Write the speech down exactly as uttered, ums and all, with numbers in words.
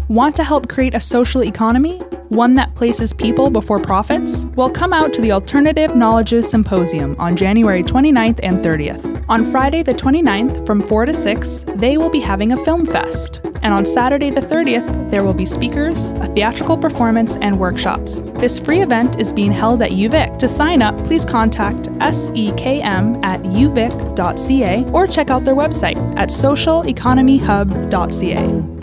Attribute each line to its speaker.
Speaker 1: Want to help create a social economy? One that places people before profits? Well, come out to the Alternative Knowledges Symposium on January twenty-ninth and thirtieth. On Friday the twenty-ninth from four to six, they will be having a film fest. And on Saturday the thirtieth, there will be speakers, a theatrical performance, and workshops. This free event is being held at U Vic. To sign up, please contact S E K M at u vic dot c a or check out their website at social economy hub dot c a.